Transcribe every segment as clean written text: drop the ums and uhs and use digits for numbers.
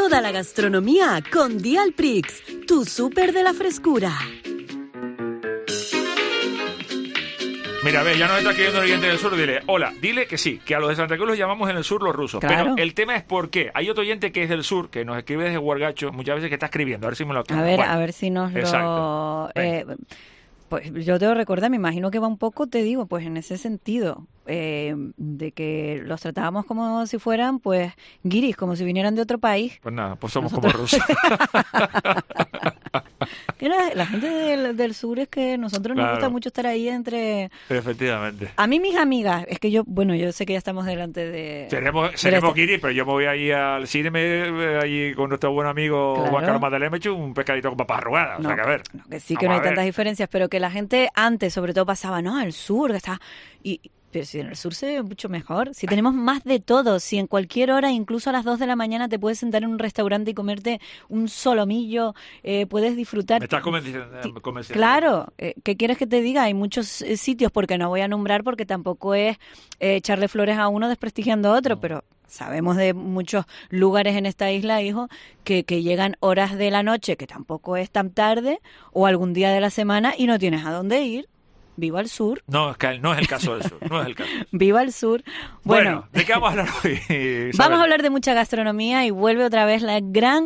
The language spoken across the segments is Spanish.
Toda la gastronomía con Dialprix, tu súper de la frescura. Mira, a ver, ya nos está escribiendo el oyente del sur, dile, hola, dile que sí, que a los de Santa Cruz los llamamos en el sur los rusos. Claro. Pero el tema es por qué. Hay otro oyente que es del sur, que nos escribe desde Huargacho, muchas veces que está escribiendo, a ver si me lo aclara. A ver si nos exacto. lo... pues yo debo recordar, me imagino que va un poco, te digo, pues en ese sentido, de que los tratábamos como si fueran, pues, guiris, como si vinieran de otro país. Pues nada, pues somos como rusos. La gente del sur es que nosotros nos gusta mucho estar ahí entre... Efectivamente. A mí mis amigas, es que yo sé que ya estamos delante de... Seremos guiris, pero yo me voy ahí al cine, allí con nuestro buen amigo Juan Carlos Madalena, me he hecho un pescadito con papas arrugadas. No, o sea, que a ver. No, que sí, que no hay tantas diferencias, pero que la gente antes, sobre todo, pasaba, ¿no? Al sur, que está... Pero si en el sur se ve mucho mejor, si tenemos más de todo, si en cualquier hora, incluso a las 2 de la mañana, te puedes sentar en un restaurante y comerte un solomillo, puedes disfrutar. Me estás convenciendo. Claro, ¿qué quieres que te diga? Hay muchos sitios, porque no voy a nombrar, porque tampoco es echarle flores a uno desprestigiando a otro, pero sabemos de muchos lugares en esta isla, hijo, que llegan horas de la noche, que tampoco es tan tarde, o algún día de la semana, y no tienes a dónde ir. Viva el sur. No, no es el caso del sur. No es el caso. Viva el sur. Bueno, ¿de qué vamos a hablar hoy, Isabel? Vamos a hablar de mucha gastronomía y vuelve otra vez la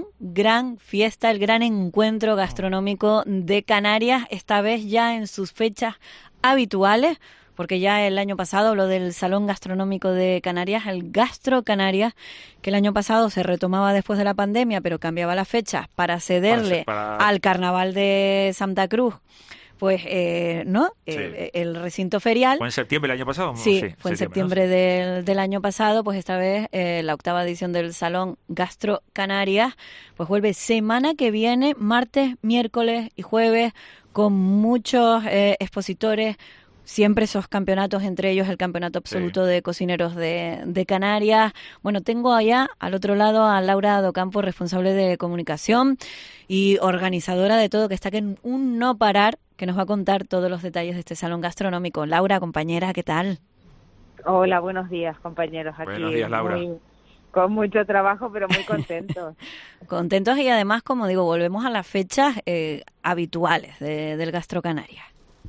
gran fiesta, el gran encuentro gastronómico de Canarias, esta vez ya en sus fechas habituales, porque ya el año pasado habló del Salón Gastronómico de Canarias, el Gastro Canarias, que el año pasado se retomaba después de la pandemia, pero cambiaba las fechas para cederle al Carnaval de Santa Cruz. Pues, ¿no? Sí. El recinto ferial. ¿Fue en septiembre el año pasado? Sí, fue en septiembre del año pasado. Pues esta vez la 8ª edición del Salón Gastro Canarias pues vuelve semana que viene, martes, miércoles y jueves, con muchos expositores. Siempre esos campeonatos, entre ellos el Campeonato Absoluto de Cocineros de Canarias. Bueno, tengo allá al otro lado a Laura Docampo, responsable de comunicación y organizadora de todo, que está en un no parar, que nos va a contar todos los detalles de este salón gastronómico. Laura, compañera, ¿qué tal? Hola, buenos días, compañeros. Aquí buenos días, Laura. Con mucho trabajo, pero muy contentos. Contentos y además, como digo, volvemos a las fechas habituales del Gastro Canarias.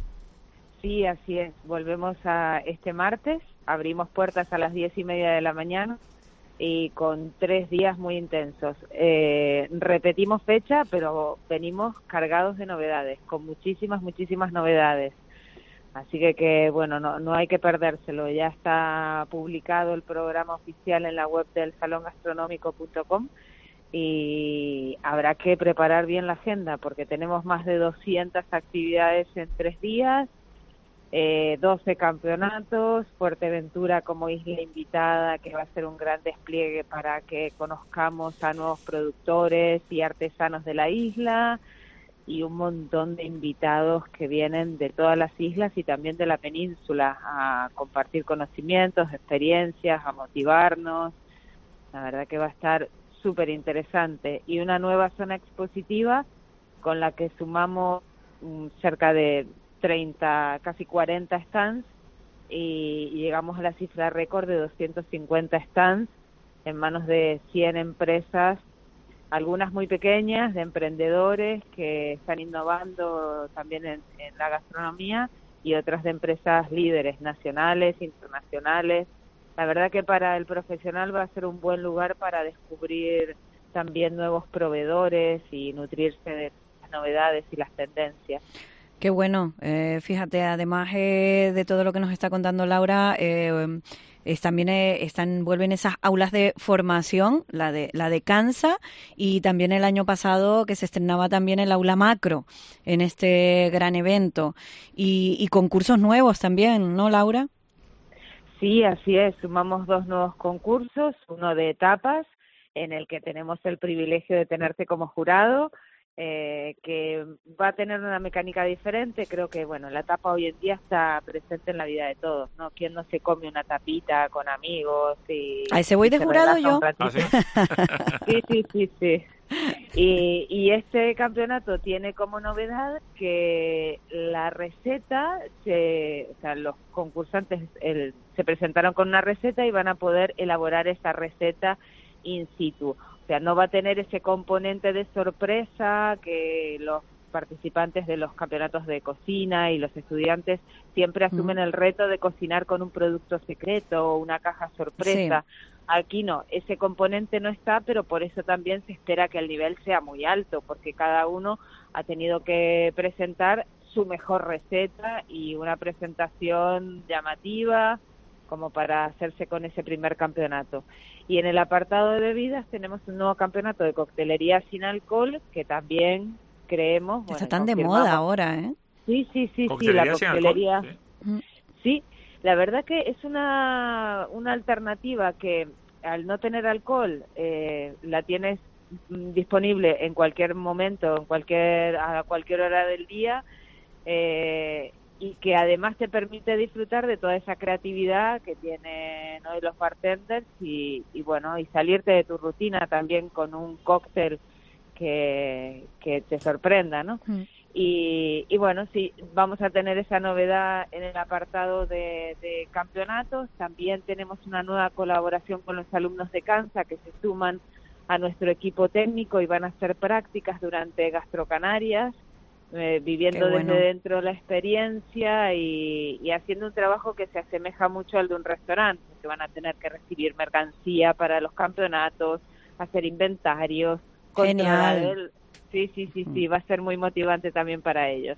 Sí, así es. Volvemos a este martes. Abrimos puertas a las 10:30 de la mañana y con 3 días muy intensos. Repetimos fecha, pero venimos cargados de novedades, con muchísimas novedades. Así que bueno, no hay que perdérselo. Ya está publicado el programa oficial en la web del salongastronómico.com y habrá que preparar bien la agenda porque tenemos más de 200 actividades en 3 días. 12 campeonatos, Fuerteventura como isla invitada, que va a ser un gran despliegue para que conozcamos a nuevos productores y artesanos de la isla, y un montón de invitados que vienen de todas las islas y también de la península a compartir conocimientos, experiencias, a motivarnos. La verdad que va a estar súper interesante. Y una nueva zona expositiva con la que sumamos cerca de 30, casi 40 stands y llegamos a la cifra récord de 250 stands en manos de 100 empresas, algunas muy pequeñas, de emprendedores que están innovando también en la gastronomía y otras de empresas líderes nacionales, internacionales. La verdad que para el profesional va a ser un buen lugar para descubrir también nuevos proveedores y nutrirse de las novedades y las tendencias. Qué bueno, fíjate, además de todo lo que nos está contando Laura, también vuelven esas aulas de formación, la de Cansa, y también el año pasado que se estrenaba también el aula macro en este gran evento, y concursos nuevos también, ¿no, Laura? Sí, así es, sumamos 2 nuevos concursos, uno de etapas, en el que tenemos el privilegio de tenerte como jurado, que va a tener una mecánica diferente. Creo que bueno, la tapa hoy en día está presente en la vida de todos, ¿no? ¿Quién no se come una tapita con amigos? Ahí se voy de jurado yo. ¿Ah, sí? Sí. Y este campeonato tiene como novedad que la receta, los concursantes se presentaron con una receta y van a poder elaborar esa receta in situ. O sea, no va a tener ese componente de sorpresa que los participantes de los campeonatos de cocina y los estudiantes siempre asumen el reto de cocinar con un producto secreto o una caja sorpresa. Sí. Aquí no, ese componente no está, pero por eso también se espera que el nivel sea muy alto, porque cada uno ha tenido que presentar su mejor receta y una presentación llamativa como para hacerse con ese primer campeonato. Y en el apartado de bebidas tenemos un nuevo campeonato de coctelería sin alcohol que también creemos... Está tan de moda ahora, ¿eh? Sí, la coctelería... Sí, la verdad que es una alternativa que al no tener alcohol la tienes disponible en cualquier momento, a cualquier hora del día, y que además te permite disfrutar de toda esa creatividad que tienen hoy los bartenders y bueno, y salirte de tu rutina también con un cóctel que te sorprenda, ¿no? Y bueno, sí, vamos a tener esa novedad en el apartado de campeonatos. También tenemos una nueva colaboración con los alumnos de Cansa que se suman a nuestro equipo técnico y van a hacer prácticas durante Gastrocanarias, viviendo desde dentro la experiencia y haciendo un trabajo que se asemeja mucho al de un restaurante, que van a tener que recibir mercancía para los campeonatos, hacer inventarios, Genial. Sí, va a ser muy motivante también para ellos.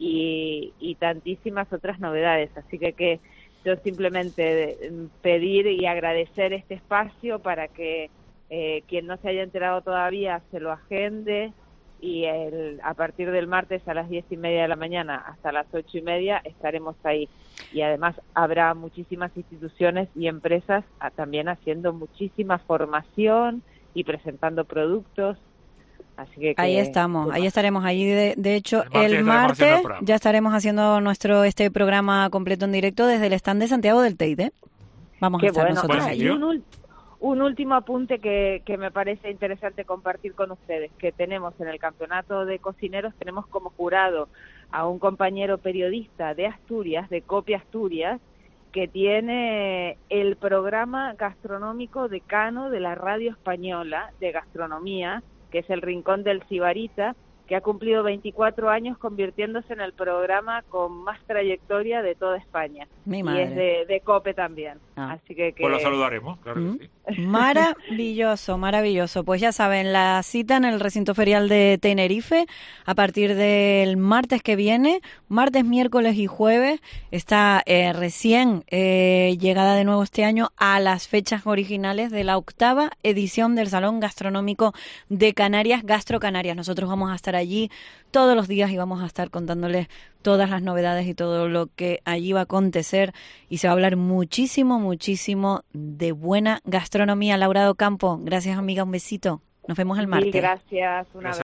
Y tantísimas otras novedades, así que yo simplemente pedir y agradecer este espacio para que quien no se haya enterado todavía se lo agende, y a partir del martes a las 10:30 de la mañana hasta las 8:30 estaremos ahí. Y además habrá muchísimas instituciones y empresas también haciendo muchísima formación y presentando productos. Así que ahí estamos, ahí estaremos. Ahí de hecho el martes ya estaremos haciendo nuestro programa completo en directo desde el stand de Santiago del Teide. Vamos a estar nosotros ahí. Un último apunte que me parece interesante compartir con ustedes, que tenemos en el campeonato de cocineros, tenemos como jurado a un compañero periodista de Asturias, de Copia Asturias, que tiene el programa gastronómico decano de la radio española de gastronomía, que es El Rincón del Sibarita, que ha cumplido 24 años convirtiéndose en el programa con más trayectoria de toda España. Mi madre. Y es de COPE también. Así que pues lo saludaremos, claro que sí. Maravilloso, maravilloso. Pues ya saben, la cita en el recinto ferial de Tenerife a partir del martes que viene, martes, miércoles y jueves. Está recién llegada de nuevo este año a las fechas originales de la 8ª edición del Salón Gastronómico de Canarias, Gastrocanarias. Nosotros vamos a estar allí todos los días y vamos a estar contándoles todas las novedades y todo lo que allí va a acontecer, y se va a hablar muchísimo, muchísimo de buena gastronomía. Laura Docampo, gracias amiga, un besito. Nos vemos el martes. Sí, gracias. Un abrazo.